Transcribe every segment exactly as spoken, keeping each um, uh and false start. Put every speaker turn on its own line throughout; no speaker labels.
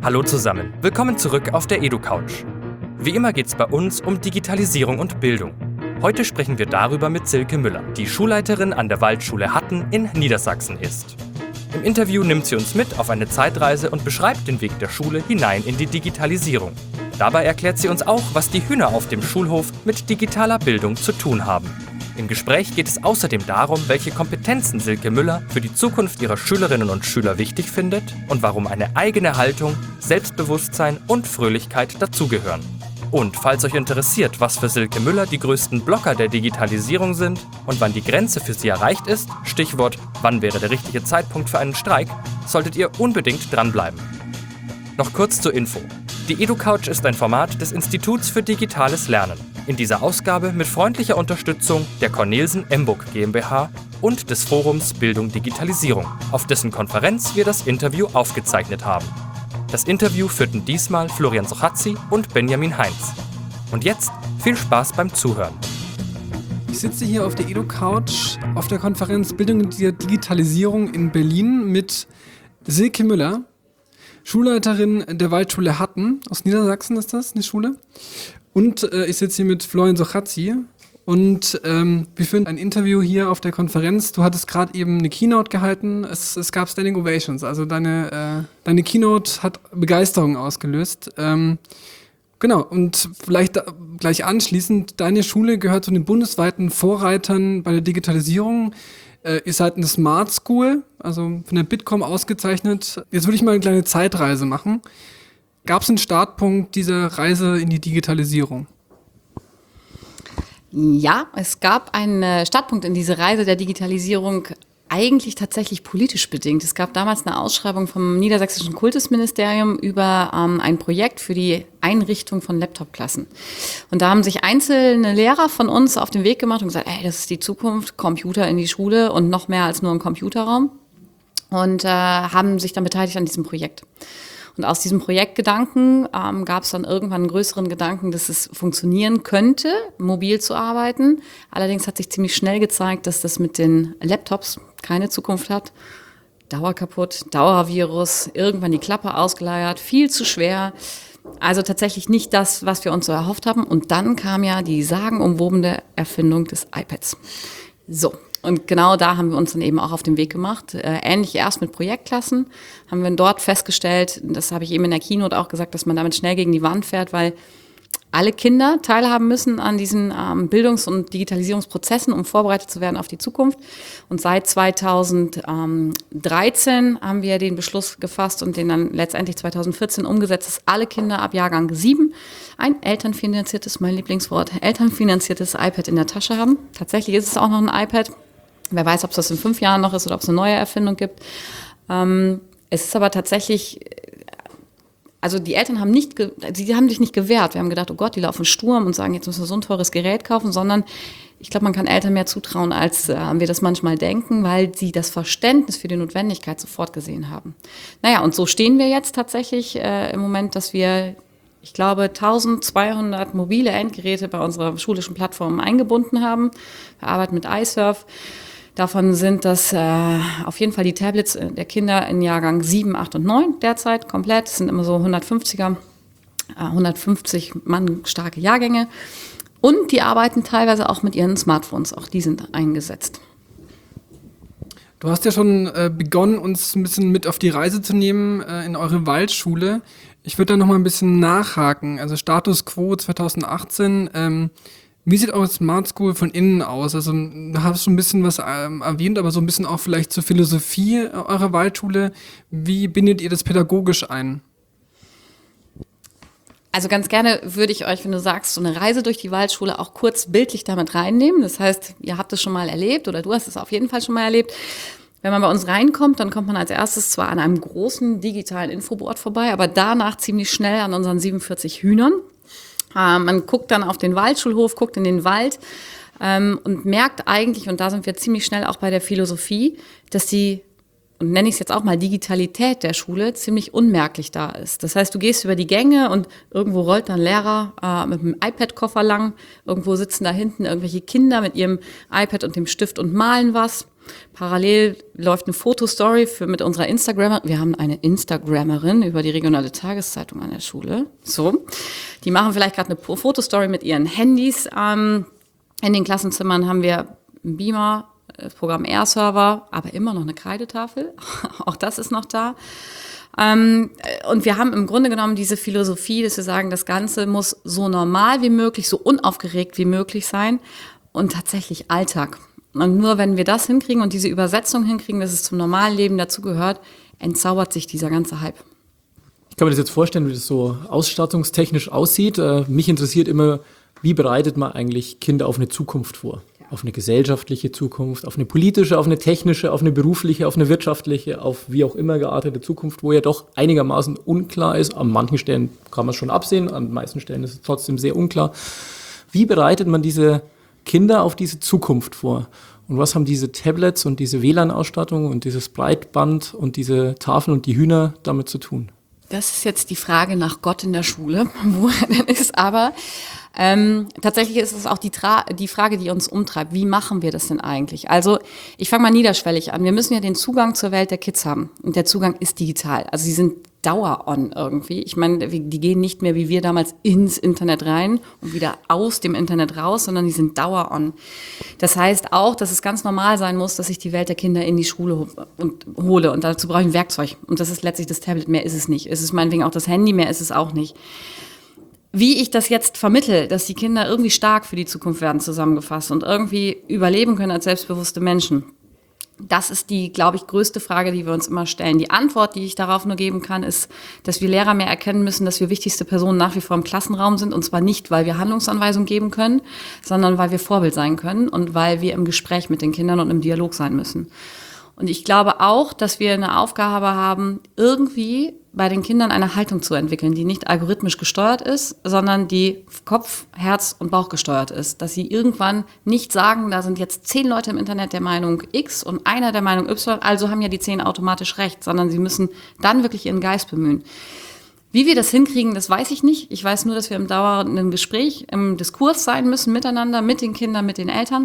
Hallo zusammen, willkommen zurück auf der EduCouch. Wie immer geht es bei uns um Digitalisierung und Bildung. Heute sprechen wir darüber mit Silke Müller, die Schulleiterin an der Waldschule Hatten in Niedersachsen ist. Im Interview nimmt sie uns mit auf eine Zeitreise und beschreibt den Weg der Schule hinein in die Digitalisierung. Dabei erklärt sie uns auch, was die Hühner auf dem Schulhof mit digitaler Bildung zu tun haben. Im Gespräch geht es außerdem darum, welche Kompetenzen Silke Müller für die Zukunft ihrer Schülerinnen und Schüler wichtig findet und warum eine eigene Haltung, Selbstbewusstsein und Fröhlichkeit dazugehören. Und falls euch interessiert, was für Silke Müller die größten Blocker der Digitalisierung sind und wann die Grenze für sie erreicht ist, Stichwort, wann wäre der richtige Zeitpunkt für einen Streik, solltet ihr unbedingt dranbleiben. Noch kurz zur Info. Die EduCouch ist ein Format des Instituts für digitales Lernen. In dieser Ausgabe mit freundlicher Unterstützung der Cornelsen Emburg GmbH und des Forums Bildung Digitalisierung, auf dessen Konferenz wir das Interview aufgezeichnet haben. Das Interview führten diesmal Florian Sochazzi und Benjamin Heinz. Und jetzt viel Spaß beim Zuhören.
Ich sitze hier auf der EduCouch auf der Konferenz Bildung und Digitalisierung in Berlin mit Silke Müller, Schulleiterin der Waldschule Hatten, aus Niedersachsen ist das, eine Schule. Und äh, ich sitze hier mit Florian Sochazzi und ähm, wir führen ein Interview hier auf der Konferenz. Du hattest gerade eben eine Keynote gehalten, es, es gab Standing Ovations, also deine, äh, deine Keynote hat Begeisterung ausgelöst. Ähm, genau, und vielleicht da, gleich anschließend, deine Schule gehört zu den bundesweiten Vorreitern bei der Digitalisierung. Äh, ihr seid eine Smart School, also von der Bitkom ausgezeichnet. Jetzt würde ich mal eine kleine Zeitreise machen. Gab es einen Startpunkt dieser Reise in die Digitalisierung?
Ja, es gab einen Startpunkt in diese Reise der Digitalisierung, eigentlich tatsächlich politisch bedingt. Es gab damals eine Ausschreibung vom Niedersächsischen Kultusministerium über ähm, ein Projekt für die Einrichtung von Laptop-Klassen. Und da haben sich einzelne Lehrer von uns auf den Weg gemacht und gesagt, ey, das ist die Zukunft, Computer in die Schule und noch mehr als nur ein Computerraum. Und äh, haben sich dann beteiligt an diesem Projekt. Und aus diesem Projektgedanken ähm, gab es dann irgendwann einen größeren Gedanken, dass es funktionieren könnte, mobil zu arbeiten. Allerdings hat sich ziemlich schnell gezeigt, dass das mit den Laptops keine Zukunft hat. Dauer kaputt, Dauervirus, irgendwann die Klappe ausgeleiert, viel zu schwer. Also tatsächlich nicht das, was wir uns so erhofft haben. Und dann kam ja die sagenumwobene Erfindung des iPads. So. Und genau da haben wir uns dann eben auch auf den Weg gemacht. Äh, ähnlich erst mit Projektklassen haben wir dort festgestellt, das habe ich eben in der Keynote auch gesagt, dass man damit schnell gegen die Wand fährt, weil alle Kinder teilhaben müssen an diesen ähm, Bildungs- und Digitalisierungsprozessen, um vorbereitet zu werden auf die Zukunft. Und seit zweitausenddreizehn haben wir den Beschluss gefasst und den dann letztendlich zweitausendvierzehn umgesetzt, dass alle Kinder ab Jahrgang sieben ein elternfinanziertes, mein Lieblingswort, elternfinanziertes iPad in der Tasche haben. Tatsächlich ist es auch noch ein iPad. Wer weiß, ob es das in fünf Jahren noch ist oder ob es eine neue Erfindung gibt. Ähm, es ist aber tatsächlich, also die Eltern haben nicht, ge- sie haben sich nicht gewehrt. Wir haben gedacht, oh Gott, die laufen Sturm und sagen, jetzt müssen wir so ein teures Gerät kaufen, sondern ich glaube, man kann Eltern mehr zutrauen, als äh, wir das manchmal denken, weil sie das Verständnis für die Notwendigkeit sofort gesehen haben. Naja, und so stehen wir jetzt tatsächlich äh, im Moment, dass wir, ich glaube, eintausendzweihundert mobile Endgeräte bei unserer schulischen Plattform eingebunden haben. Wir arbeiten mit iSurf. Davon sind das äh, auf jeden Fall die Tablets der Kinder in Jahrgang sieben, acht und neun derzeit komplett. Das sind immer so hundertfünfziger, äh, hundertfünfzig Mann starke Jahrgänge. Und die arbeiten teilweise auch mit ihren Smartphones. Auch die sind eingesetzt.
Du hast ja schon äh, begonnen, uns ein bisschen mit auf die Reise zu nehmen äh, in eure Waldschule. Ich würde da noch mal ein bisschen nachhaken. Also Status Quo zweitausendachtzehn. Ähm, Wie sieht eure Smart School von innen aus? Also du hast schon ein bisschen was ähm, erwähnt, aber so ein bisschen auch vielleicht zur Philosophie eurer Waldschule. Wie bindet ihr das pädagogisch ein?
Also ganz gerne würde ich euch, wenn du sagst, so eine Reise durch die Waldschule auch kurz bildlich damit reinnehmen. Das heißt, ihr habt es schon mal erlebt oder du hast es auf jeden Fall schon mal erlebt. Wenn man bei uns reinkommt, dann kommt man als erstes zwar an einem großen digitalen Infoboard vorbei, aber danach ziemlich schnell an unseren siebenundvierzig Hühnern. Ähm, man guckt dann auf den Waldschulhof, guckt in den Wald ähm, und merkt eigentlich, und da sind wir ziemlich schnell auch bei der Philosophie, dass die, und nenne ich es jetzt auch mal, Digitalität der Schule ziemlich unmerklich da ist. Das heißt, du gehst über die Gänge und irgendwo rollt dann ein Lehrer äh, mit einem iPad-Koffer lang, irgendwo sitzen da hinten irgendwelche Kinder mit ihrem iPad und dem Stift und malen was. Parallel läuft eine Fotostory für mit unserer Instagrammer. Wir haben eine Instagrammerin über die regionale Tageszeitung an der Schule. So, die machen vielleicht gerade eine Fotostory mit ihren Handys. Ähm, in den Klassenzimmern haben wir einen Beamer, das Programm R-Server, aber immer noch eine Kreidetafel. Auch das ist noch da. Ähm, und wir haben im Grunde genommen diese Philosophie, dass wir sagen, das Ganze muss so normal wie möglich, so unaufgeregt wie möglich sein und tatsächlich Alltag. Und nur wenn wir das hinkriegen und diese Übersetzung hinkriegen, dass es zum normalen Leben dazugehört, entzaubert sich dieser ganze Hype.
Ich kann mir das jetzt vorstellen, wie das so ausstattungstechnisch aussieht. Äh, mich interessiert immer, wie bereitet man eigentlich Kinder auf eine Zukunft vor? Auf eine gesellschaftliche Zukunft, auf eine politische, auf eine technische, auf eine berufliche, auf eine wirtschaftliche, auf wie auch immer geartete Zukunft, wo ja doch einigermaßen unklar ist. An manchen Stellen kann man es schon absehen, an den meisten Stellen ist es trotzdem sehr unklar. Wie bereitet man diese Kinder auf diese Zukunft vor? Und was haben diese Tablets und diese W L A N-Ausstattung und dieses Breitband und diese Tafeln und die Hühner damit zu tun?
Das ist jetzt die Frage nach Gott in der Schule, wo er denn ist, aber Ähm, tatsächlich ist es auch die, Tra- die Frage, die uns umtreibt. Wie machen wir das denn eigentlich? Also ich fange mal niederschwellig an. Wir müssen ja den Zugang zur Welt der Kids haben. Und der Zugang ist digital. Also sie sind dauer-on irgendwie. Ich meine, die gehen nicht mehr wie wir damals ins Internet rein und wieder aus dem Internet raus, sondern die sind dauer-on. Das heißt auch, dass es ganz normal sein muss, dass ich die Welt der Kinder in die Schule ho- und hole. Und dazu brauche ich ein Werkzeug. Und das ist letztlich das Tablet. Mehr ist es nicht. Es ist meinetwegen auch das Handy. Mehr ist es auch nicht. Wie ich das jetzt vermittle, dass die Kinder irgendwie stark für die Zukunft werden, zusammengefasst und irgendwie überleben können als selbstbewusste Menschen, das ist die, glaube ich, größte Frage, die wir uns immer stellen. Die Antwort, die ich darauf nur geben kann, ist, dass wir Lehrer mehr erkennen müssen, dass wir wichtigste Personen nach wie vor im Klassenraum sind. Und zwar nicht, weil wir Handlungsanweisungen geben können, sondern weil wir Vorbild sein können und weil wir im Gespräch mit den Kindern und im Dialog sein müssen. Und ich glaube auch, dass wir eine Aufgabe haben, irgendwie bei den Kindern eine Haltung zu entwickeln, die nicht algorithmisch gesteuert ist, sondern die Kopf-, Herz- und Bauch gesteuert ist. Dass sie irgendwann nicht sagen, da sind jetzt zehn Leute im Internet der Meinung X und einer der Meinung Y, also haben ja die zehn automatisch recht, sondern sie müssen dann wirklich ihren Geist bemühen. Wie wir das hinkriegen, das weiß ich nicht. Ich weiß nur, dass wir im dauernden Gespräch, im Diskurs sein müssen miteinander, mit den Kindern, mit den Eltern.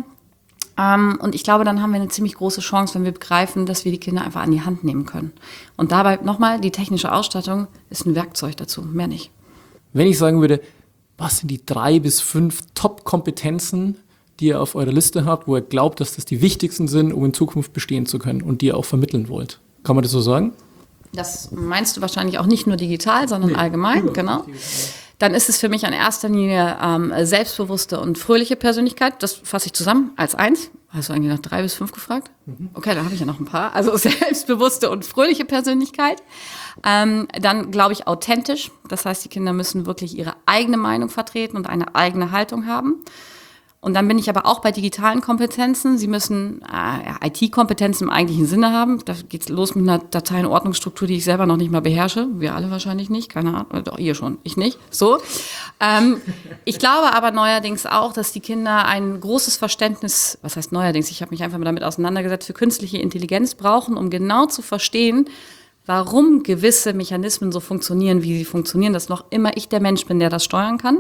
Um, und ich glaube, dann haben wir eine ziemlich große Chance, wenn wir begreifen, dass wir die Kinder einfach an die Hand nehmen können. Und dabei nochmal, die technische Ausstattung ist ein Werkzeug dazu, mehr nicht.
Wenn ich sagen würde, was sind die drei bis fünf Top-Kompetenzen, die ihr auf eurer Liste habt, wo ihr glaubt, dass das die wichtigsten sind, um in Zukunft bestehen zu können und die ihr auch vermitteln wollt? Kann man das so sagen?
Das meinst du wahrscheinlich auch nicht nur digital, sondern nee, allgemein, genau. Dann ist es für mich an erster Linie ähm, selbstbewusste und fröhliche Persönlichkeit. Das fasse ich zusammen als eins. Hast du eigentlich nach drei bis fünf gefragt? Mhm. Okay, dann habe ich ja noch ein paar. Also selbstbewusste und fröhliche Persönlichkeit. Ähm, dann glaube ich authentisch. Das heißt, die Kinder müssen wirklich ihre eigene Meinung vertreten und eine eigene Haltung haben. Und dann bin ich aber auch bei digitalen Kompetenzen. Sie müssen äh, ja, I T-Kompetenzen im eigentlichen Sinne haben. Da geht's los mit einer Dateienordnungsstruktur, die ich selber noch nicht mal beherrsche. Wir alle wahrscheinlich nicht, keine Ahnung. Doch, ihr schon, ich nicht. So. Ähm, ich glaube aber neuerdings auch, dass die Kinder ein großes Verständnis, was heißt neuerdings, ich habe mich einfach mal damit auseinandergesetzt, für künstliche Intelligenz brauchen, um genau zu verstehen, warum gewisse Mechanismen so funktionieren, wie sie funktionieren, dass noch immer ich der Mensch bin, der das steuern kann.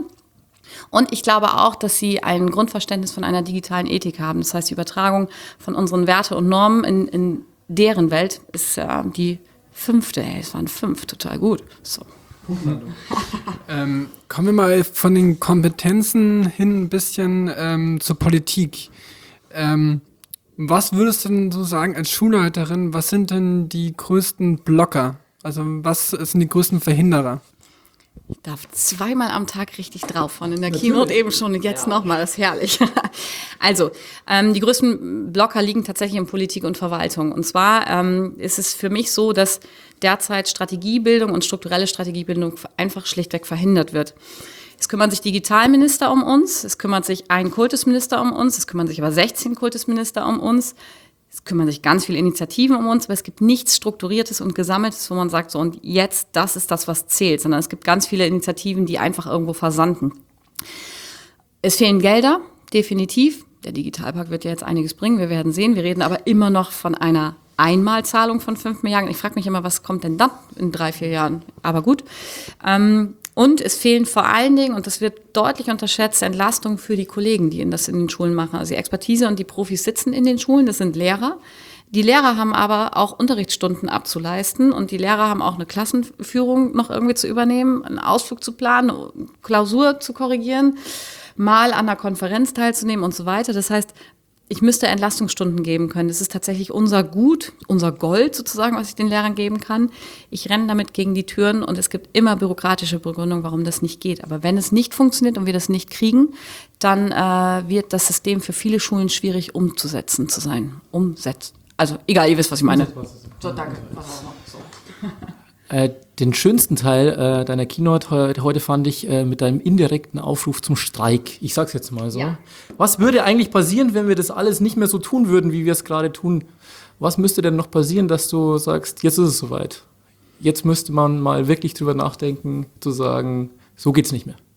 Und ich glaube auch, dass sie ein Grundverständnis von einer digitalen Ethik haben. Das heißt, die Übertragung von unseren Werte und Normen in, in deren Welt ist ja die fünfte. Ey, es waren fünf, total gut. So.
ähm, kommen wir mal von den Kompetenzen hin ein bisschen ähm, zur Politik. Ähm, was würdest du denn so sagen als Schulleiterin, was sind denn die größten Blocker? Also was sind die größten Verhinderer?
Ich darf zweimal am Tag richtig drauf, von in der Natürlich. Keynote eben schon und jetzt ja. nochmal, das ist herrlich. Also, ähm, die größten Blocker liegen tatsächlich in Politik und Verwaltung. Und zwar ähm, ist es für mich so, dass derzeit Strategiebildung und strukturelle Strategiebildung einfach schlichtweg verhindert wird. Es kümmern sich Digitalminister um uns, es kümmert sich ein Kultusminister um uns, es kümmern sich aber sechzehn Kultusminister um uns. Es kümmern sich ganz viele Initiativen um uns, aber es gibt nichts Strukturiertes und Gesammeltes, wo man sagt, so und jetzt, das ist das, was zählt, sondern es gibt ganz viele Initiativen, die einfach irgendwo versanden. Es fehlen Gelder, definitiv. Der Digitalpakt wird ja jetzt einiges bringen, wir werden sehen. Wir reden aber immer noch von einer Einmalzahlung von fünf Milliarden. Ich frage mich immer, was kommt denn dann in drei, vier Jahren? Aber gut. Ähm, Und es fehlen vor allen Dingen, und das wird deutlich unterschätzt, Entlastungen für die Kollegen, die das in den Schulen machen. Also die Expertise und die Profis sitzen in den Schulen, das sind Lehrer. Die Lehrer haben aber auch Unterrichtsstunden abzuleisten und die Lehrer haben auch eine Klassenführung noch irgendwie zu übernehmen, einen Ausflug zu planen, Klausur zu korrigieren, mal an einer Konferenz teilzunehmen und so weiter. Das heißt, ich müsste Entlastungsstunden geben können. Das ist tatsächlich unser Gut, unser Gold sozusagen, was ich den Lehrern geben kann. Ich renne damit gegen die Türen und es gibt immer bürokratische Begründungen, warum das nicht geht. Aber wenn es nicht funktioniert und wir das nicht kriegen, dann äh, wird das System für viele Schulen schwierig umzusetzen zu sein. Umsetzen. Also egal, ihr wisst, was ich meine. So, danke. So.
Äh, den schönsten Teil äh, deiner Keynote he- heute fand ich äh, mit deinem indirekten Aufruf zum Streik. Ich sag's jetzt mal so.
Ja.
Was würde eigentlich passieren, wenn wir das alles nicht mehr so tun würden, wie wir es gerade tun? Was müsste denn noch passieren, dass du sagst, jetzt ist es soweit? Jetzt müsste man mal wirklich drüber nachdenken, zu sagen, so geht's nicht mehr.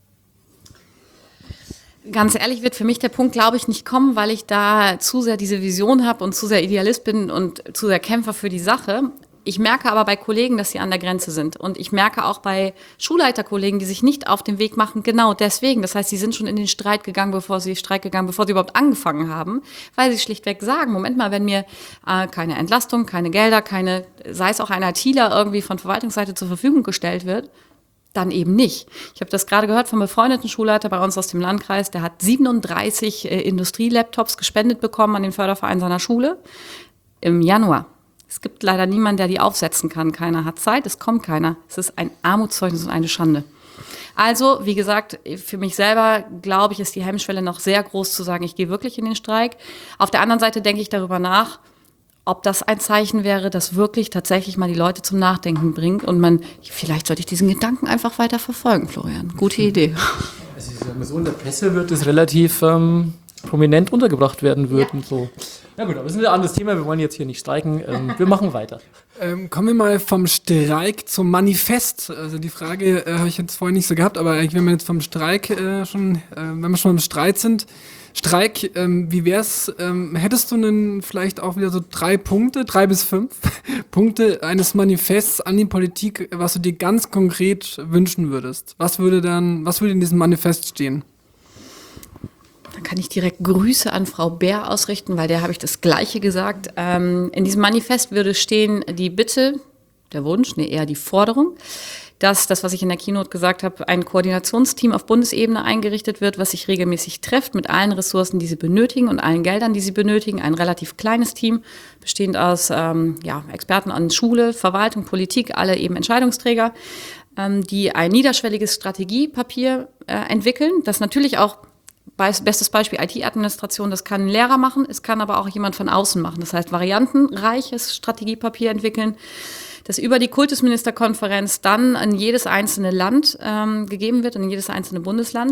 Ganz ehrlich wird für mich der Punkt, glaube ich, nicht kommen, weil ich da zu sehr diese Vision habe und zu sehr Idealist bin und zu sehr Kämpfer für die Sache. Ich merke aber bei Kollegen, dass sie an der Grenze sind. Und ich merke auch bei Schulleiterkollegen, die sich nicht auf den Weg machen, genau deswegen. Das heißt, sie sind schon in den Streit gegangen, bevor sie Streik gegangen, bevor sie überhaupt angefangen haben, weil sie schlichtweg sagen, Moment mal, wenn mir äh, keine Entlastung, keine Gelder, keine, sei es auch ein ITler irgendwie von Verwaltungsseite zur Verfügung gestellt wird, dann eben nicht. Ich habe das gerade gehört vom befreundeten Schulleiter bei uns aus dem Landkreis, der hat siebenunddreißig äh, Industrielaptops gespendet bekommen an den Förderverein seiner Schule im Januar. Es gibt leider niemanden, der die aufsetzen kann. Keiner hat Zeit, es kommt keiner. Es ist ein Armutszeugnis und eine Schande. Also, wie gesagt, für mich selber, glaube ich, ist die Hemmschwelle noch sehr groß zu sagen, ich gehe wirklich in den Streik. Auf der anderen Seite denke ich darüber nach, ob das ein Zeichen wäre, das wirklich tatsächlich mal die Leute zum Nachdenken bringt und man, vielleicht sollte ich diesen Gedanken einfach weiter verfolgen, Florian. Gute Idee.
Also ich sag mal so, in der Presse wird es relativ ähm, prominent untergebracht werden wird und so. Na gut, aber das ist ein anderes Thema, wir wollen jetzt hier nicht streiken, ähm, wir machen weiter.
Ähm, kommen wir mal vom Streik zum Manifest. Also die Frage äh, habe ich jetzt vorhin nicht so gehabt, aber wenn wir jetzt vom Streik äh, schon, äh, wenn wir schon im Streit sind, Streik, ähm, wie wär's, ähm, hättest du denn vielleicht auch wieder so drei Punkte, drei bis fünf Punkte eines Manifests an die Politik, was du dir ganz konkret wünschen würdest? Was würde dann, was würde in diesem Manifest stehen?
Dann kann ich direkt Grüße an Frau Bär ausrichten, weil der habe ich das Gleiche gesagt. Ähm, in diesem Manifest würde stehen die Bitte, der Wunsch, nee, eher die Forderung, dass das, was ich in der Keynote gesagt habe, ein Koordinationsteam auf Bundesebene eingerichtet wird, was sich regelmäßig trifft mit allen Ressourcen, die sie benötigen und allen Geldern, die sie benötigen. Ein relativ kleines Team, bestehend aus ähm, ja, Experten an Schule, Verwaltung, Politik, alle eben Entscheidungsträger, ähm, die ein niederschwelliges Strategiepapier äh, entwickeln, das natürlich auch bestes Beispiel I T-Administration, das kann ein Lehrer machen, es kann aber auch jemand von außen machen. Das heißt, variantenreiches Strategiepapier entwickeln, das über die Kultusministerkonferenz dann an jedes einzelne Land ähm, gegeben wird, in jedes einzelne Bundesland,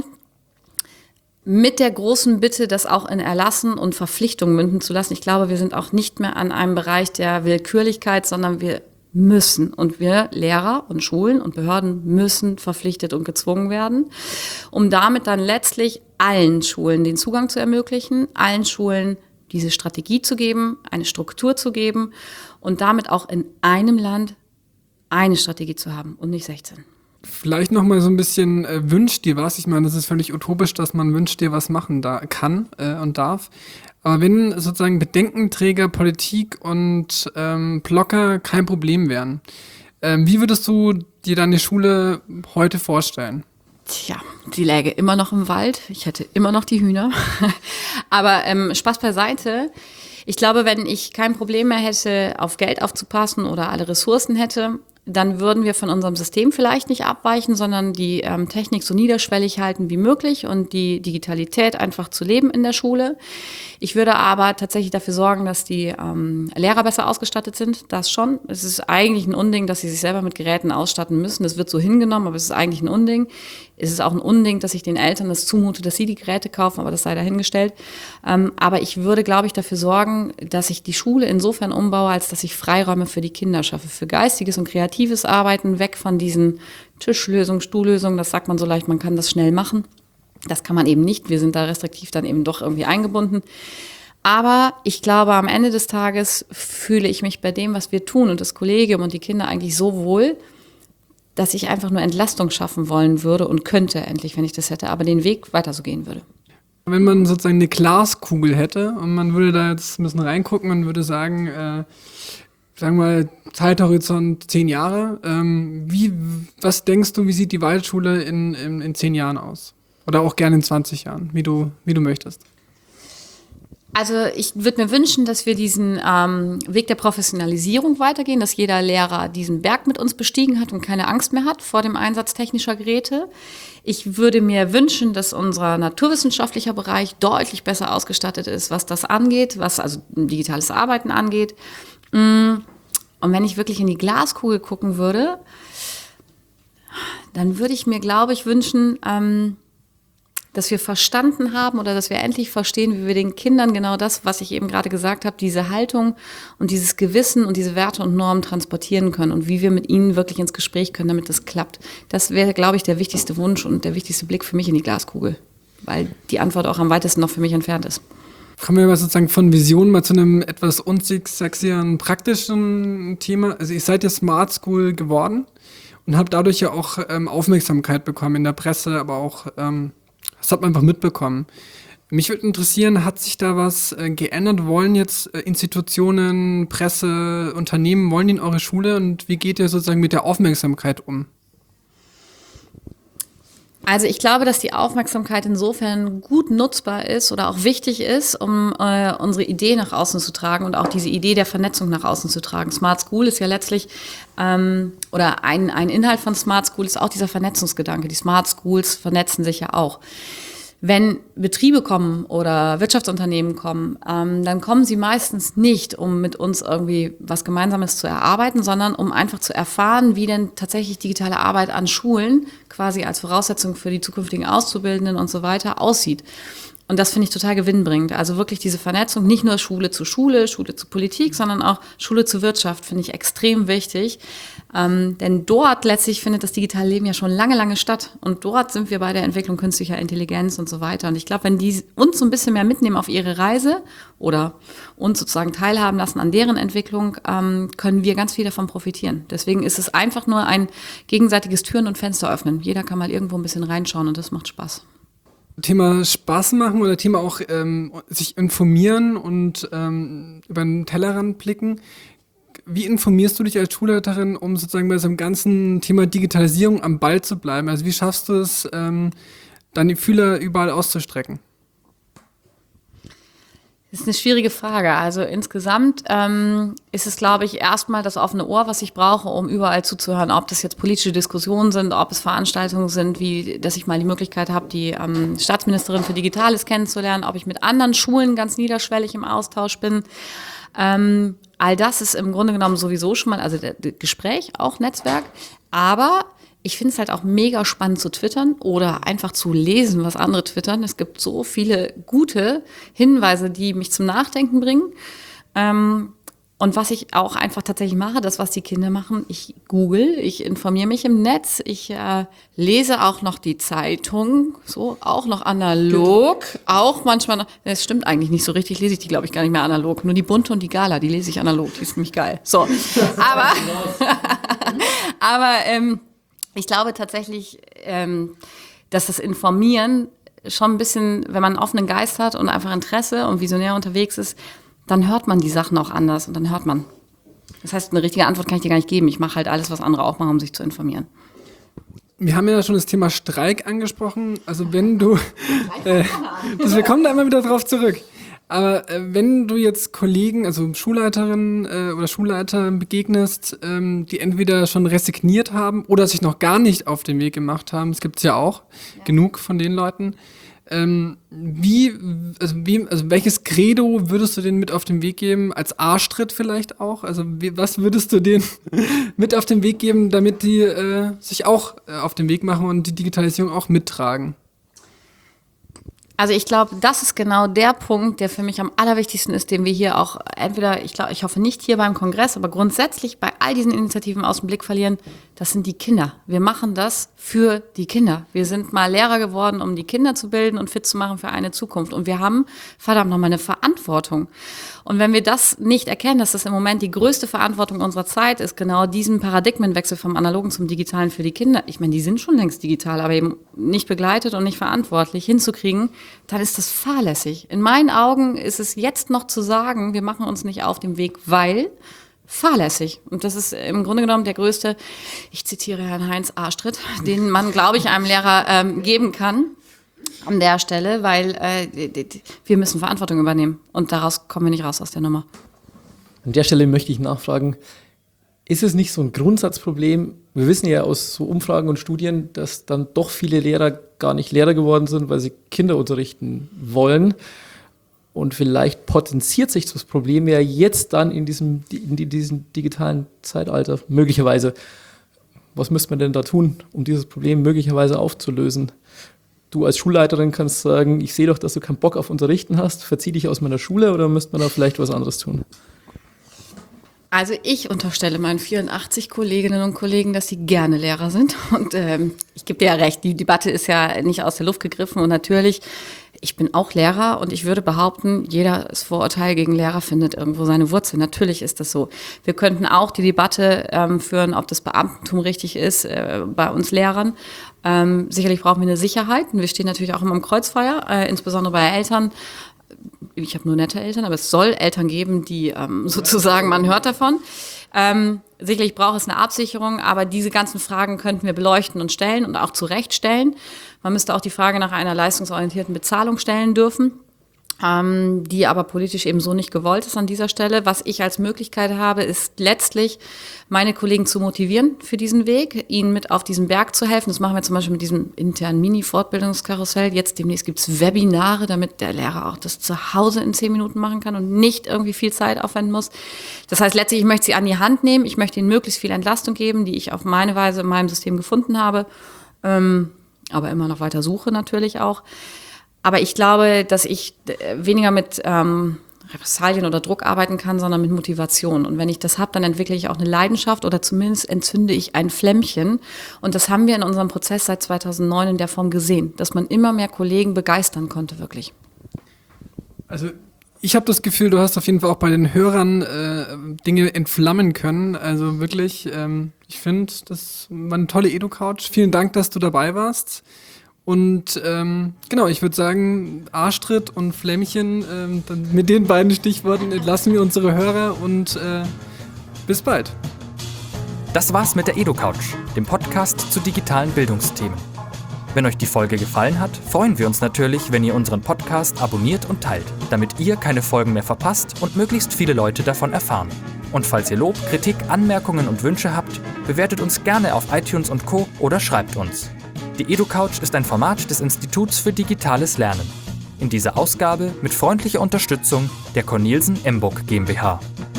mit der großen Bitte, das auch in Erlassen und Verpflichtungen münden zu lassen. Ich glaube, wir sind auch nicht mehr an einem Bereich der Willkürlichkeit, sondern wir müssen. Und wir Lehrer und Schulen und Behörden müssen verpflichtet und gezwungen werden, um damit dann letztlich allen Schulen den Zugang zu ermöglichen, allen Schulen diese Strategie zu geben, eine Struktur zu geben und damit auch in einem Land eine Strategie zu haben und nicht sechzehn.
Vielleicht noch mal so ein bisschen äh, wünscht dir was. Ich meine, das ist völlig utopisch, dass man wünscht dir was machen da kann äh, und darf. Aber wenn sozusagen Bedenkenträger, Politik und ähm, Blocker kein Problem wären, ähm, wie würdest du dir deine Schule heute vorstellen?
Tja, die läge immer noch im Wald. Ich hätte immer noch die Hühner. Aber ähm, Spaß beiseite. Ich glaube, wenn ich kein Problem mehr hätte, auf Geld aufzupassen oder alle Ressourcen hätte, dann würden wir von unserem System vielleicht nicht abweichen, sondern die ähm, Technik so niederschwellig halten wie möglich und die Digitalität einfach zu leben in der Schule. Ich würde aber tatsächlich dafür sorgen, dass die ähm, Lehrer besser ausgestattet sind. Das schon. Es ist eigentlich ein Unding, dass sie sich selber mit Geräten ausstatten müssen. Das wird so hingenommen, aber es ist eigentlich ein Unding. Es ist auch ein Unding, dass ich den Eltern das zumute, dass sie die Geräte kaufen, aber das sei dahingestellt. Ähm, aber ich würde, glaube ich, dafür sorgen, dass ich die Schule insofern umbaue, als dass ich Freiräume für die Kinder schaffe, für geistiges und kreatives Arbeiten, weg von diesen Tischlösungen, Stuhllösungen. Das sagt man so leicht, man kann das schnell machen. Das kann man eben nicht. Wir sind da restriktiv dann eben doch irgendwie eingebunden. Aber ich glaube, am Ende des Tages fühle ich mich bei dem, was wir tun und das Kollegium und die Kinder eigentlich so wohl, dass ich einfach nur Entlastung schaffen wollen würde und könnte endlich, wenn ich das hätte, aber den Weg weiter so gehen würde.
Wenn man sozusagen eine Glaskugel hätte und man würde da jetzt ein bisschen reingucken und würde sagen, äh, sagen wir mal, Zeithorizont zehn Jahre, ähm, wie, was denkst du, wie sieht die Waldschule in, in, in zehn Jahren aus? Oder auch gerne in zwanzig Jahren, wie du, wie du möchtest.
Also ich würde mir wünschen, dass wir diesen ähm, Weg der Professionalisierung weitergehen, dass jeder Lehrer diesen Berg mit uns bestiegen hat und keine Angst mehr hat vor dem Einsatz technischer Geräte. Ich würde mir wünschen, dass unser naturwissenschaftlicher Bereich deutlich besser ausgestattet ist, was das angeht, was also digitales Arbeiten angeht. Und wenn ich wirklich in die Glaskugel gucken würde, dann würde ich mir, glaube ich, wünschen, ähm, dass wir verstanden haben oder dass wir endlich verstehen, wie wir den Kindern genau das, was ich eben gerade gesagt habe, diese Haltung und dieses Gewissen und diese Werte und Normen transportieren können und wie wir mit ihnen wirklich ins Gespräch können, damit das klappt. Das wäre, glaube ich, der wichtigste Wunsch und der wichtigste Blick für mich in die Glaskugel, weil die Antwort auch am weitesten noch für mich entfernt ist.
Kommen wir mal sozusagen von Vision mal zu einem etwas unsexieren, praktischen Thema. Also ihr seid ja Smart School geworden und habt dadurch ja auch ähm, Aufmerksamkeit bekommen in der Presse, aber auch ähm, das hat man einfach mitbekommen. Mich würde interessieren, hat sich da was äh, geändert? Wollen jetzt äh, Institutionen, Presse, Unternehmen, wollen die in eure Schule? Und wie geht ihr sozusagen mit der Aufmerksamkeit um?
Also ich glaube, dass die Aufmerksamkeit insofern gut nutzbar ist oder auch wichtig ist, um äh, unsere Idee nach außen zu tragen und auch diese Idee der Vernetzung nach außen zu tragen. Smart School ist ja letztlich, ähm, oder ein, ein Inhalt von Smart School ist auch dieser Vernetzungsgedanke. Die Smart Schools vernetzen sich ja auch. Wenn Betriebe kommen oder Wirtschaftsunternehmen kommen, ähm, dann kommen sie meistens nicht, um mit uns irgendwie was Gemeinsames zu erarbeiten, sondern um einfach zu erfahren, wie denn tatsächlich digitale Arbeit an Schulen quasi als Voraussetzung für die zukünftigen Auszubildenden und so weiter aussieht. Und das finde ich total gewinnbringend. Also wirklich diese Vernetzung, nicht nur Schule zu Schule, Schule zu Politik, sondern auch Schule zu Wirtschaft, finde ich extrem wichtig. Ähm, denn dort letztlich findet das digitale Leben ja schon lange, lange statt. Und dort sind wir bei der Entwicklung künstlicher Intelligenz und so weiter. Und ich glaube, wenn die uns so ein bisschen mehr mitnehmen auf ihre Reise oder uns sozusagen teilhaben lassen an deren Entwicklung, ähm, können wir ganz viel davon profitieren. Deswegen ist es einfach nur ein gegenseitiges Türen und Fenster öffnen. Jeder kann mal irgendwo ein bisschen reinschauen und das macht Spaß.
Thema Spaß machen oder Thema auch ähm, sich informieren und ähm, über den Tellerrand blicken. Wie informierst du dich als Schulleiterin, um sozusagen bei so einem ganzen Thema Digitalisierung am Ball zu bleiben? Also wie schaffst du es, ähm, dann die Fühler überall auszustrecken?
Das ist eine schwierige Frage. Also insgesamt ähm, ist es, glaube ich, erstmal das offene Ohr, was ich brauche, um überall zuzuhören, ob das jetzt politische Diskussionen sind, ob es Veranstaltungen sind, wie dass ich mal die Möglichkeit habe, die ähm, Staatsministerin für Digitales kennenzulernen, ob ich mit anderen Schulen ganz niederschwellig im Austausch bin. Ähm, all das ist im Grunde genommen sowieso schon mal, also der, der Gespräch, auch Netzwerk, aber ich finde es halt auch mega spannend zu twittern oder einfach zu lesen, was andere twittern. Es gibt so viele gute Hinweise, die mich zum Nachdenken bringen. Ähm, und was ich auch einfach tatsächlich mache, das, was die Kinder machen, ich google, ich informiere mich im Netz, ich äh, lese auch noch die Zeitung, so auch noch analog, auch manchmal noch, das stimmt eigentlich nicht so richtig, lese ich die, glaube ich, gar nicht mehr analog, nur die Bunte und die Gala, die lese ich analog, die ist nämlich geil. So, aber, aber ähm, ich glaube tatsächlich, ähm, dass das Informieren schon ein bisschen, wenn man einen offenen Geist hat und einfach Interesse und visionär unterwegs ist, dann hört man die Sachen auch anders und dann hört man. Das heißt, eine richtige Antwort kann ich dir gar nicht geben. Ich mache halt alles, was andere auch machen, um sich zu informieren.
Wir haben ja schon das Thema Streik angesprochen. Also wenn du, äh, also wir kommen da immer wieder drauf zurück. Aber äh, wenn du jetzt Kollegen, also Schulleiterinnen äh, oder Schulleiter begegnest, ähm, die entweder schon resigniert haben oder sich noch gar nicht auf den Weg gemacht haben, es gibt es ja auch, ja. genug von den Leuten, ähm, wie, also wie, also welches Credo würdest du denen mit auf den Weg geben, als Arschtritt vielleicht auch? Also wie, was würdest du denen mit auf den Weg geben, damit die äh, sich auch äh, auf den Weg machen und die Digitalisierung auch mittragen?
Also ich glaube, das ist genau der Punkt, der für mich am allerwichtigsten ist, den wir hier auch entweder, ich glaube, ich hoffe nicht hier beim Kongress, aber grundsätzlich bei all diesen Initiativen aus dem Blick verlieren, das sind die Kinder. Wir machen das für die Kinder. Wir sind mal Lehrer geworden, um die Kinder zu bilden und fit zu machen für eine Zukunft. Und wir haben verdammt nochmal eine Verantwortung. Und wenn wir das nicht erkennen, dass das im Moment die größte Verantwortung unserer Zeit ist, genau diesen Paradigmenwechsel vom Analogen zum Digitalen für die Kinder, ich meine, die sind schon längst digital, aber eben nicht begleitet und nicht verantwortlich hinzukriegen, dann ist das fahrlässig. In meinen Augen ist es jetzt noch zu sagen, wir machen uns nicht auf dem Weg, weil fahrlässig. Und das ist im Grunde genommen der größte, ich zitiere Herrn Heinz Arstritt, den man, glaube ich, einem Lehrer ähm, geben kann an der Stelle, weil äh, wir müssen Verantwortung übernehmen und daraus kommen wir nicht raus aus der Nummer.
An der Stelle möchte ich nachfragen, ist es nicht so ein Grundsatzproblem? Wir wissen ja aus so Umfragen und Studien, dass dann doch viele Lehrer gar nicht Lehrer geworden sind, weil sie Kinder unterrichten wollen. Und vielleicht potenziert sich das Problem ja jetzt dann in diesem, in diesem digitalen Zeitalter möglicherweise. Was müsste man denn da tun, um dieses Problem möglicherweise aufzulösen? Du als Schulleiterin kannst sagen, ich sehe doch, dass du keinen Bock auf Unterrichten hast, verzieh dich aus meiner Schule, oder müsste man da vielleicht was anderes tun?
Also ich unterstelle meinen vierundachtzig Kolleginnen und Kollegen, dass sie gerne Lehrer sind. Und ähm, ich gebe dir ja recht, die Debatte ist ja nicht aus der Luft gegriffen. Und natürlich, ich bin auch Lehrer und ich würde behaupten, jedes Vorurteil gegen Lehrer findet irgendwo seine Wurzel. Natürlich ist das so. Wir könnten auch die Debatte ähm, führen, ob das Beamtentum richtig ist äh, bei uns Lehrern. Ähm, sicherlich brauchen wir eine Sicherheit. Und wir stehen natürlich auch immer im Kreuzfeuer, äh, insbesondere bei Eltern. Ich habe nur nette Eltern, aber es soll Eltern geben, die ähm, sozusagen, man hört davon. Ähm, sicherlich braucht es eine Absicherung, aber diese ganzen Fragen könnten wir beleuchten und stellen und auch zurechtstellen. Man müsste auch die Frage nach einer leistungsorientierten Bezahlung stellen dürfen, ähm, die aber politisch eben so nicht gewollt ist an dieser Stelle. Was ich als Möglichkeit habe, ist letztlich, meine Kollegen zu motivieren für diesen Weg, ihnen mit auf diesen Berg zu helfen. Das machen wir zum Beispiel mit diesem internen Mini-Fortbildungskarussell. Jetzt demnächst gibt es Webinare, damit der Lehrer auch das zu Hause in zehn Minuten machen kann und nicht irgendwie viel Zeit aufwenden muss. Das heißt, letztlich, ich möchte sie an die Hand nehmen. Ich möchte ihnen möglichst viel Entlastung geben, die ich auf meine Weise in meinem System gefunden habe, ähm, aber immer noch weiter suche natürlich auch. Aber ich glaube, dass ich weniger mit ähm, Repressalien oder Druck arbeiten kann, sondern mit Motivation. Und wenn ich das habe, dann entwickle ich auch eine Leidenschaft oder zumindest entzünde ich ein Flämmchen. Und das haben wir in unserem Prozess seit zweitausendneun in der Form gesehen, dass man immer mehr Kollegen begeistern konnte, wirklich.
Also ich habe das Gefühl, du hast auf jeden Fall auch bei den Hörern äh, Dinge entflammen können. Also wirklich, ähm, ich finde, das war eine tolle Edu-Couch. Vielen Dank, dass du dabei warst. Und ähm, genau, ich würde sagen, Arschtritt und Flämmchen, ähm, dann mit den beiden Stichworten entlassen wir unsere Hörer und äh, bis bald.
Das war's mit der Edu-Couch, dem Podcast zu digitalen Bildungsthemen. Wenn euch die Folge gefallen hat, freuen wir uns natürlich, wenn ihr unseren Podcast abonniert und teilt, damit ihr keine Folgen mehr verpasst und möglichst viele Leute davon erfahren. Und falls ihr Lob, Kritik, Anmerkungen und Wünsche habt, bewertet uns gerne auf iTunes und Co. oder schreibt uns. Die Edu-Couch ist ein Format des Instituts für digitales Lernen. In dieser Ausgabe mit freundlicher Unterstützung der Cornelsen Emburg GmbH.